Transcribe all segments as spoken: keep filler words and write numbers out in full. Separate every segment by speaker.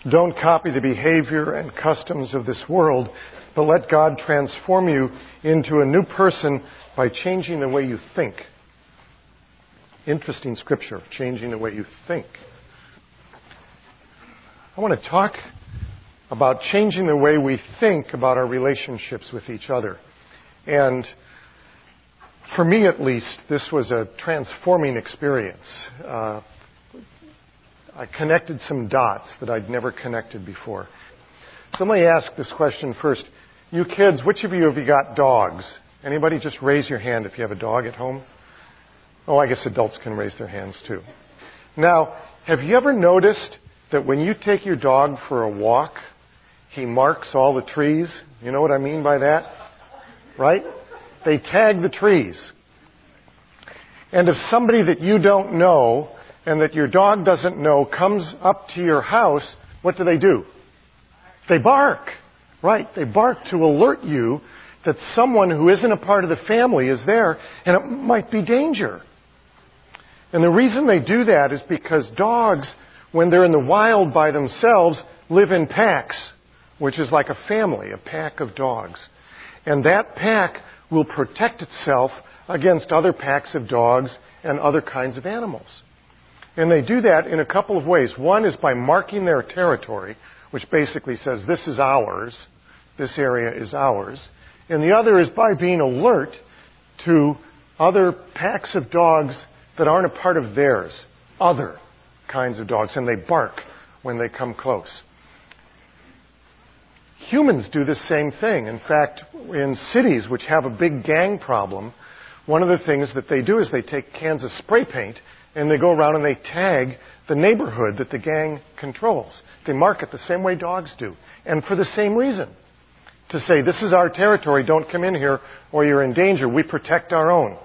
Speaker 1: Don't copy the behavior and customs of this world, but let God transform you into a new person by changing the way you think. Interesting scripture, changing the way you think. I want to talk about changing the way we think about our relationships with each other. And for me, at least, this was a transforming experience. Uh, I connected some dots that I'd never connected before. So let me ask this question first. You kids, which of you have you got dogs? Anybody just raise your hand if you have a dog at home? Oh, I guess adults can raise their hands too. Now, have you ever noticed that when you take your dog for a walk, he marks all the trees? You know what I mean by that? Right? They tag the trees. And if somebody that you don't know and that your dog doesn't know comes up to your house, what do they do? They bark. Right. They bark to alert you that someone who isn't a part of the family is there and it might be danger. And the reason they do that is because dogs, when they're in the wild by themselves, live in packs, which is like a family, a pack of dogs. And that pack will protect itself against other packs of dogs and other kinds of animals. And they do that in a couple of ways. One is by marking their territory, which basically says this is ours, this area is ours. And the other is by being alert to other packs of dogs that aren't a part of theirs, other kinds of dogs, and they bark when they come close. Humans do the same thing. In fact, in cities which have a big gang problem, one of the things that they do is they take cans of spray paint and they go around and they tag the neighborhood that the gang controls. They mark it the same way dogs do, and for the same reason. To say, this is our territory, don't come in here or you're in danger. We protect our own.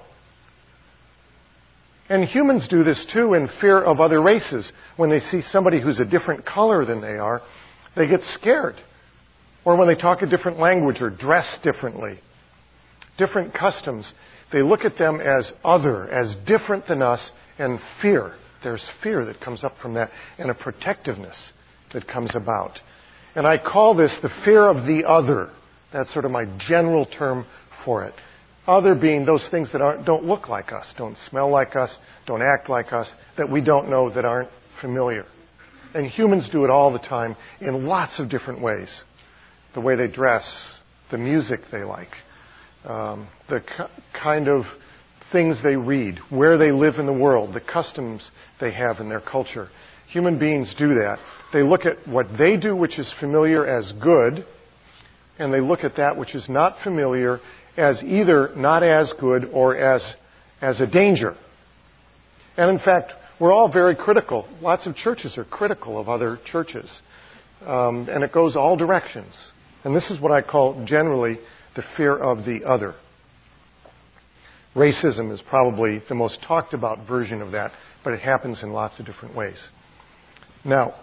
Speaker 1: And humans do this too in fear of other races. When they see somebody who's a different color than they are, they get scared. Or when they talk a different language or dress differently. Different customs. They look at them as other, as different than us, and fear. There's fear that comes up from that, and a protectiveness that comes about. And I call this the fear of the other. That's sort of my general term for it. Other being those things that aren't, don't look like us, don't smell like us, don't act like us, that we don't know, that aren't familiar. And humans do it all the time in lots of different ways. The way they dress, the music they like, um, the k- kind of things they read, where they live in the world, the customs they have in their culture. Human beings do that. They look at what they do, which is familiar, as good, and they look at that which is not familiar as either not as good or as, as a danger. And in fact, we're all very critical. Lots of churches are critical of other churches. Um, and it goes all directions. And this is what I call generally the fear of the other. Racism is probably the most talked about version of that, but it happens in lots of different ways. Now,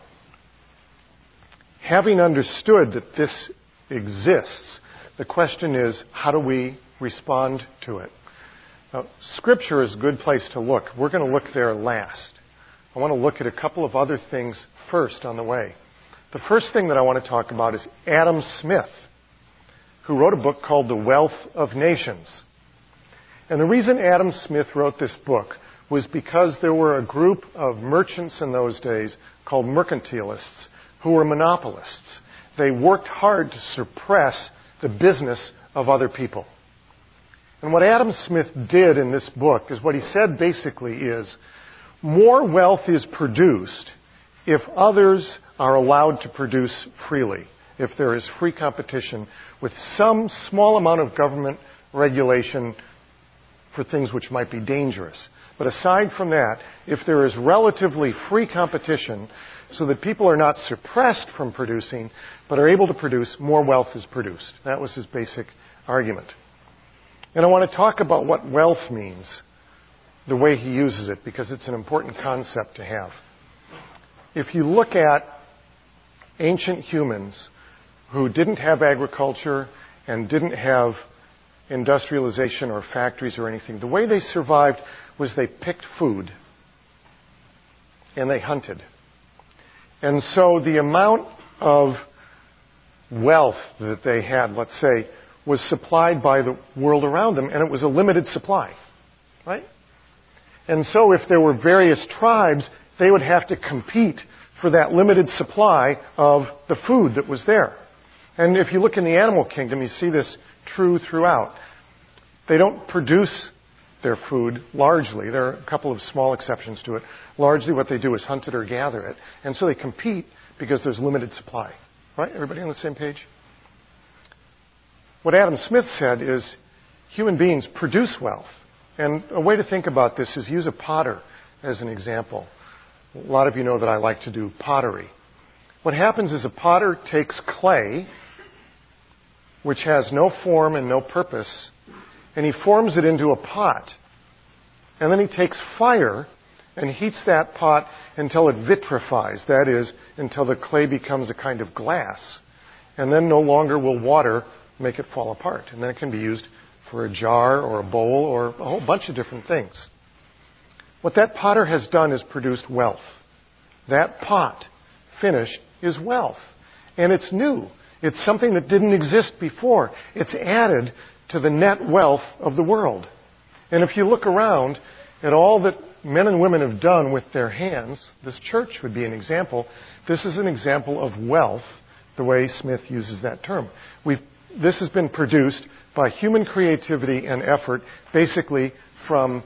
Speaker 1: having understood that this exists, the question is, how do we respond to it? Now, Scripture is a good place to look. We're going to look there last. I want to look at a couple of other things first on the way. The first thing that I want to talk about is Adam Smith, who wrote a book called The Wealth of Nations. And the reason Adam Smith wrote this book was because there were a group of merchants in those days called mercantilists who were monopolists. They worked hard to suppress the business of other people. And what Adam Smith did in this book is what he said basically is, more wealth is produced if others are allowed to produce freely, if there is free competition with some small amount of government regulation for things which might be dangerous. But aside from that, if there is relatively free competition so that people are not suppressed from producing, but are able to produce, more wealth is produced. That was his basic argument. And I want to talk about what wealth means, the way he uses it, because it's an important concept to have. If you look at ancient humans who didn't have agriculture and didn't have industrialization or factories or anything, the way they survived was they picked food and they hunted. And so the amount of wealth that they had, let's say, was supplied by the world around them, and it was a limited supply, right? And so if there were various tribes, they would have to compete for that limited supply of the food that was there. And if you look in the animal kingdom, you see this true throughout. They don't produce their food largely. There are a couple of small exceptions to it. Largely what they do is hunt it or gather it. And so they compete because there's limited supply. Right? Everybody on the same page? What Adam Smith said is human beings produce wealth. And a way to think about this is use a potter as an example. A lot of you know that I like to do pottery. What happens is a potter takes clay, which has no form and no purpose, and he forms it into a pot. And then he takes fire and heats that pot until it vitrifies. That is, until the clay becomes a kind of glass. And then no longer will water make it fall apart. And then it can be used for a jar or a bowl or a whole bunch of different things. What that potter has done is produced wealth. That pot, finished, is wealth. And it's new. It's something that didn't exist before. It's added to the net wealth of the world. And if you look around at all that men and women have done with their hands, this church would be an example. This is an example of wealth, the way Smith uses that term. We've, this has been produced by human creativity and effort, basically from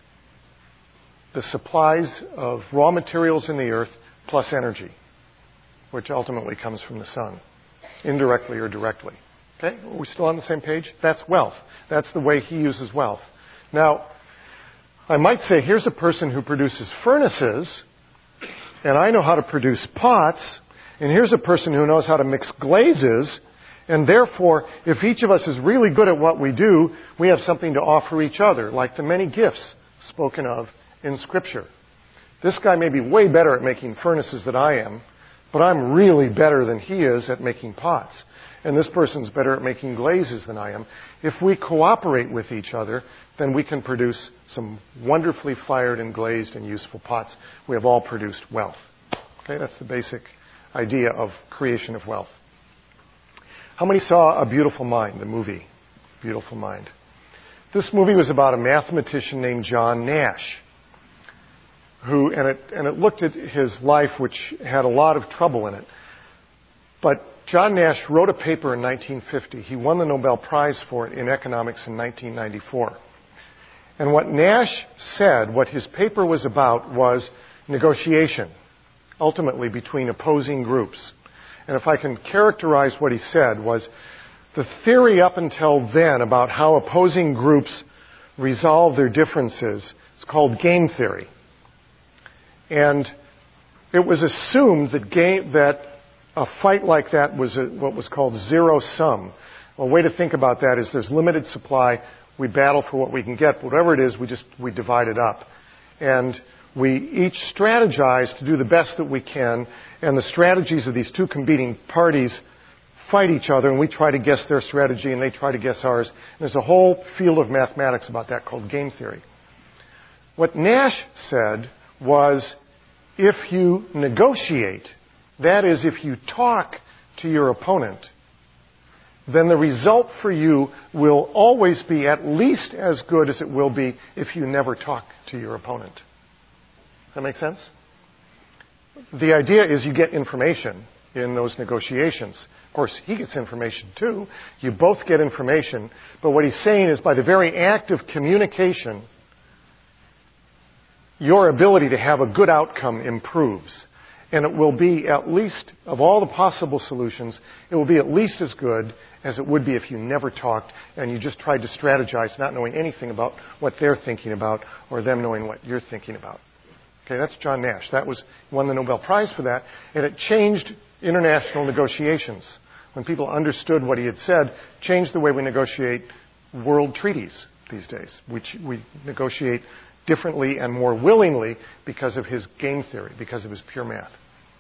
Speaker 1: the supplies of raw materials in the earth plus energy, which ultimately comes from the sun, indirectly or directly. Okay? Are we still on the same page? That's wealth. That's the way he uses wealth. Now, I might say, here's a person who produces furnaces, and I know how to produce pots, and here's a person who knows how to mix glazes, and therefore, if each of us is really good at what we do, we have something to offer each other, like the many gifts spoken of in Scripture. This guy may be way better at making furnaces than I am, but I'm really better than he is at making pots. And this person's better at making glazes than I am. If we cooperate with each other, then we can produce some wonderfully fired and glazed and useful pots. We have all produced wealth. Okay, that's the basic idea of creation of wealth. How many saw A Beautiful Mind, the movie? Beautiful Mind. This movie was about a mathematician named John Nash, who, and it, and it looked at his life, which had a lot of trouble in it. But John Nash wrote a paper in nineteen fifty. He won the Nobel Prize for it in economics in nineteen ninety-four. And what Nash said, what his paper was about, was negotiation, ultimately between opposing groups. And if I can characterize what he said, was the theory up until then about how opposing groups resolve their differences is called game theory. And it was assumed that game, that a fight like that was a, what was called zero sum. A way to think about that is there's limited supply. We battle for what we can get. Whatever it is, we just we divide it up. And we each strategize to do the best that we can. And the strategies of these two competing parties fight each other, and we try to guess their strategy, and they try to guess ours. And there's a whole field of mathematics about that called game theory. What Nash said was, if you negotiate, that is, if you talk to your opponent, then the result for you will always be at least as good as it will be if you never talk to your opponent. Does that make sense? The idea is you get information in those negotiations. Of course, he gets information too. You both get information. But what he's saying is by the very act of communication, your ability to have a good outcome improves. And it will be at least, of all the possible solutions, it will be at least as good as it would be if you never talked and you just tried to strategize, not knowing anything about what they're thinking about or them knowing what you're thinking about. Okay, that's John Nash. That was, won the Nobel Prize for that, and it changed international negotiations. When people understood what he had said, changed the way we negotiate world treaties these days. We, we negotiate differently and more willingly because of his game theory, because of his pure math.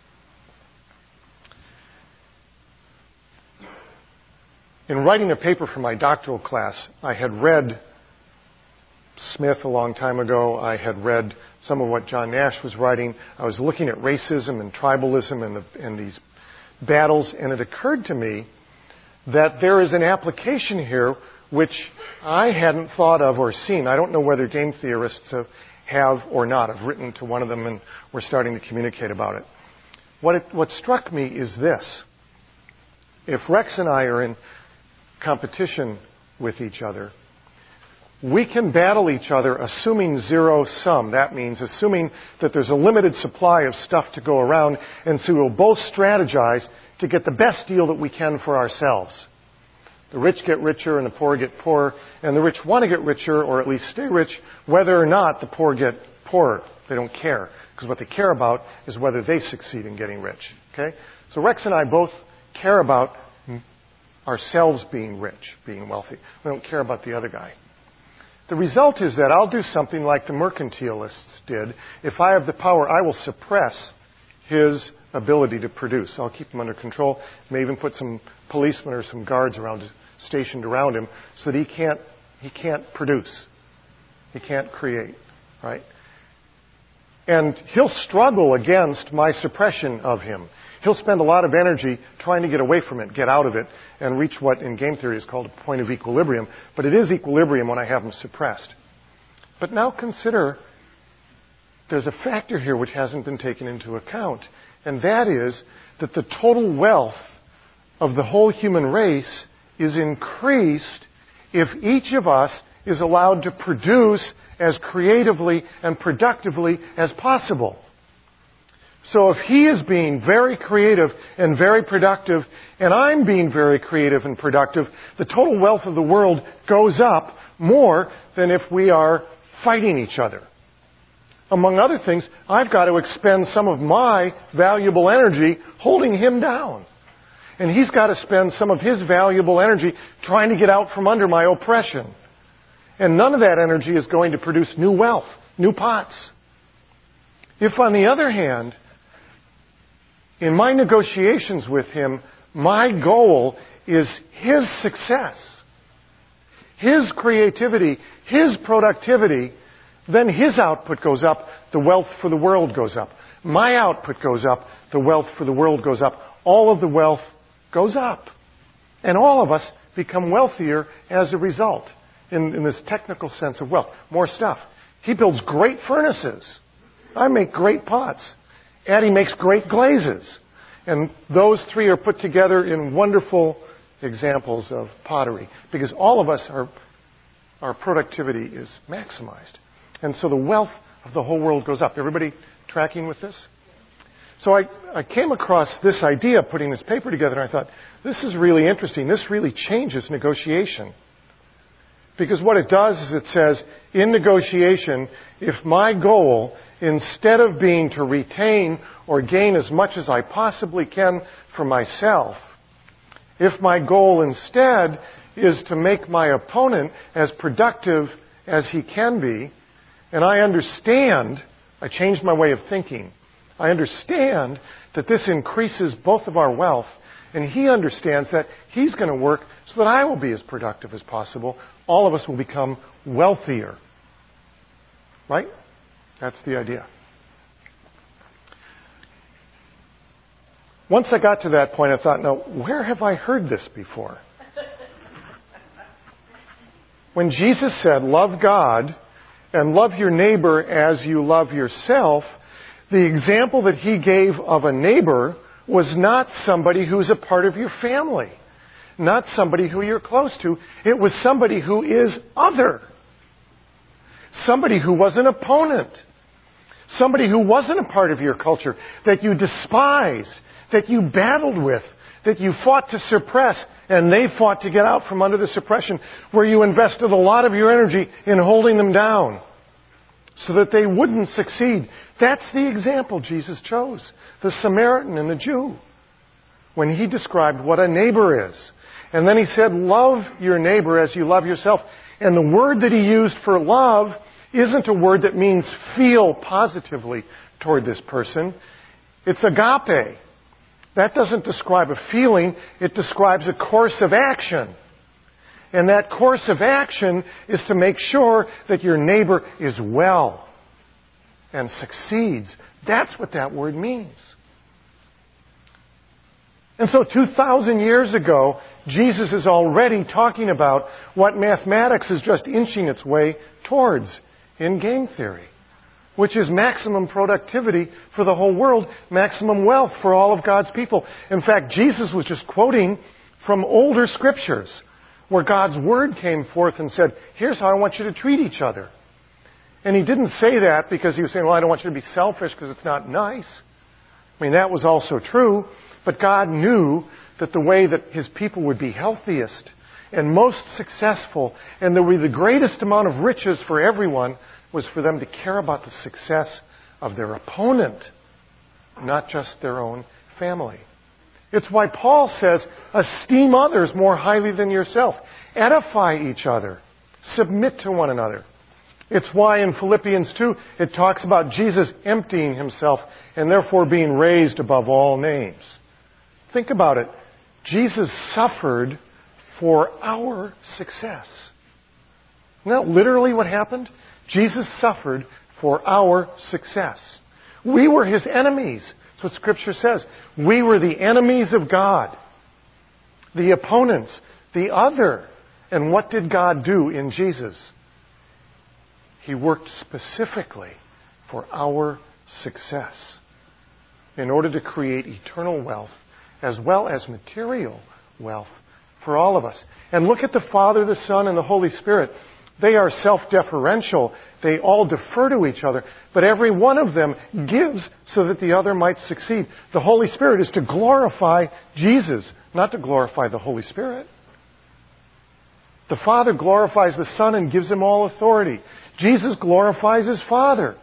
Speaker 1: In writing a paper for my doctoral class, I had read Smith a long time ago. I had read some of what John Nash was writing. I was looking at racism and tribalism and, the, and these battles, and it occurred to me that there is an application here which I hadn't thought of or seen. I don't know whether game theorists have, have or not. I've written to one of them, and we're starting to communicate about it. What, it, what struck me is this. If Rex and I are in competition with each other, we can battle each other assuming zero sum. That means assuming that there's a limited supply of stuff to go around, and so we'll both strategize to get the best deal that we can for ourselves. The rich get richer and the poor get poorer, and the rich want to get richer or at least stay rich whether or not the poor get poorer. They don't care, because what they care about is whether they succeed in getting rich. Okay? So Rex and I both care about ourselves being rich, being wealthy. We don't care about the other guy. The result is that I'll do something like the mercantilists did. If I have the power, I will suppress his ability to produce. I'll keep him under control. May even put some policemen or some guards around, stationed around him, so that he can't he can't produce. He can't create, right? And he'll struggle against my suppression of him. He'll spend a lot of energy trying to get away from it, get out of it, and reach what in game theory is called a point of equilibrium. But it is equilibrium when I have him suppressed. But now consider there's a factor here which hasn't been taken into account, and that is that the total wealth of the whole human race is increased if each of us is allowed to produce as creatively and productively as possible. So if he is being very creative and very productive, and I'm being very creative and productive, the total wealth of the world goes up more than if we are fighting each other. Among other things, I've got to expend some of my valuable energy holding him down. And he's got to spend some of his valuable energy trying to get out from under my oppression. And none of that energy is going to produce new wealth, new pots. If, on the other hand, in my negotiations with him, my goal is his success, his creativity, his productivity, then his output goes up, the wealth for the world goes up. My output goes up, the wealth for the world goes up. All of the wealth goes up. And all of us become wealthier as a result, in, in this technical sense of wealth. More stuff. He builds great furnaces. I make great pots. Addie makes great glazes. And those three are put together in wonderful examples of pottery. Because all of us, are, our productivity is maximized. And so the wealth of the whole world goes up. Everybody tracking with this? So I, I came across this idea, putting this paper together, and I thought, this is really interesting. This really changes negotiation. Because what it does is it says, in negotiation, if my goal, instead of being to retain or gain as much as I possibly can for myself, if my goal instead is to make my opponent as productive as he can be, and I understand, I changed my way of thinking. I understand that this increases both of our wealth, and he understands that he's going to work so that I will be as productive as possible. All of us will become wealthier. Right? That's the idea. Once I got to that point, I thought, now, where have I heard this before? When Jesus said, love God and love your neighbor as you love yourself, the example that he gave of a neighbor was not somebody who's a part of your family, not somebody who you're close to. It was somebody who is other, somebody who was an opponent, somebody who wasn't a part of your culture, that you despised, that you battled with, that you fought to suppress, and they fought to get out from under the suppression, where you invested a lot of your energy in holding them down so that they wouldn't succeed. That's the example Jesus chose, the Samaritan and the Jew, when he described what a neighbor is. And then he said, love your neighbor as you love yourself. And the word that he used for love isn't a word that means feel positively toward this person. It's agape. That doesn't describe a feeling, it describes a course of action. And that course of action is to make sure that your neighbor is well. and succeeds. That's what that word means. And so two thousand years ago, Jesus is already talking about what mathematics is just inching its way towards in game theory, which is maximum productivity for the whole world, maximum wealth for all of God's people. In fact, Jesus was just quoting from older scriptures where God's word came forth and said, here's how I want you to treat each other. And he didn't say that because he was saying, well, I don't want you to be selfish because it's not nice. I mean, that was also true. But God knew that the way that his people would be healthiest and most successful and there would be the greatest amount of riches for everyone was for them to care about the success of their opponent, not just their own family. It's why Paul says, esteem others more highly than yourself. Edify each other. Submit to one another. It's why in Philippians two, it talks about Jesus emptying himself and therefore being raised above all names. Think about it. Jesus suffered for our success. Isn't that literally what happened? Jesus suffered for our success. We were his enemies. That's what Scripture says. We were the enemies of God. The opponents. The other. And what did God do in Jesus? He worked specifically for our success in order to create eternal wealth as well as material wealth for all of us. And look at the Father, the Son, and the Holy Spirit. They are self-deferential. They all defer to each other. But every one of them gives so that the other might succeed. The Holy Spirit is to glorify Jesus, not to glorify the Holy Spirit. The Father glorifies the Son and gives him all authority. Jesus glorifies his Father.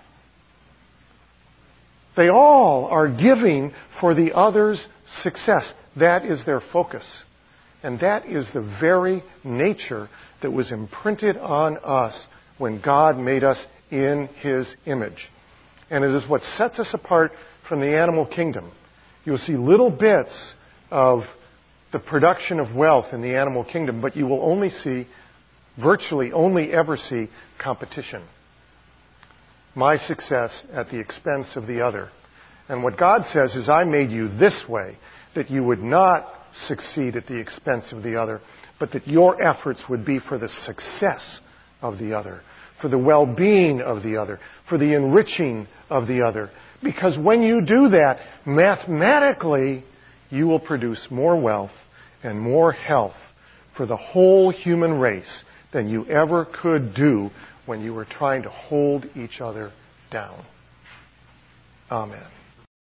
Speaker 1: They all are giving for the other's success. That is their focus. And that is the very nature that was imprinted on us when God made us in his image. And it is what sets us apart from the animal kingdom. You'll see little bits of the production of wealth in the animal kingdom, but you will only see, virtually only ever see, competition. My success at the expense of the other. And what God says is, I made you this way, that you would not succeed at the expense of the other, but that your efforts would be for the success of the other, for the well-being of the other, for the enriching of the other. Because when you do that, mathematically, you will produce more wealth and more health for the whole human race than you ever could do when you were trying to hold each other down. Amen.